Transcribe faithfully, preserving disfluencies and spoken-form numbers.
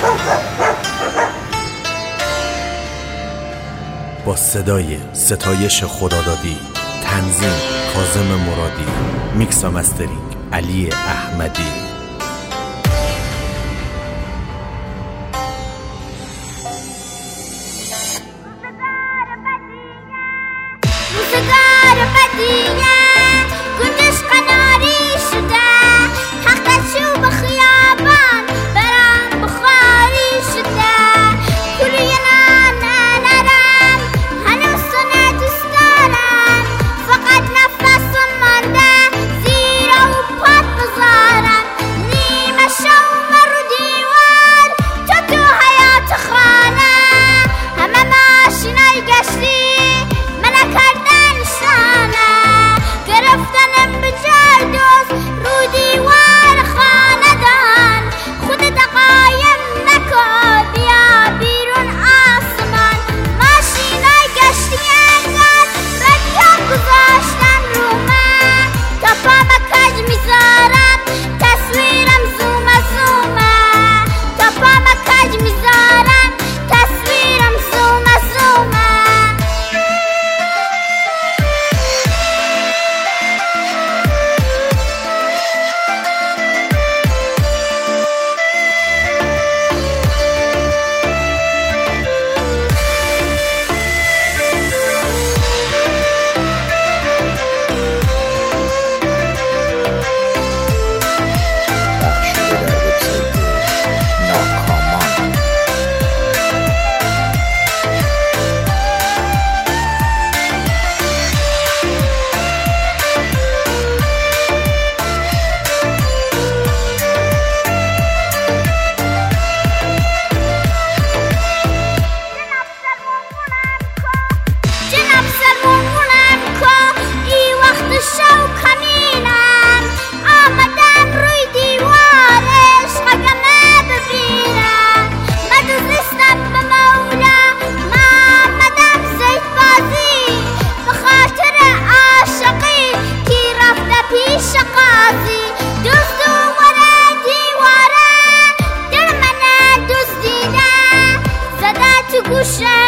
با صدای ستایش خدادادی، تنظیم کاظم مرادی، میکس و مسترینگ علی احمدی. روزگار بدیه گنجش قناری شده، تختش چوب خیابان برام بخاری شده. کوری نان نرم هنوز تو نه دوست دارم، فقط نفسم مانده زیرا و پات بذارم. نیمه شوم رو دیوار تو تو حیات خانه، همه ماشینای گشتی گرفتنم به جای دوست رو دیوار خاندان. خودت قایم نکن بیا بیرون آسمان، ماشینای گشتی انگار رادیو گذاشتن رو من. تا پام کج میذارم تصویرم زومه زومه، تا پام کج میذارم تصویرم زومه زومه. گوشه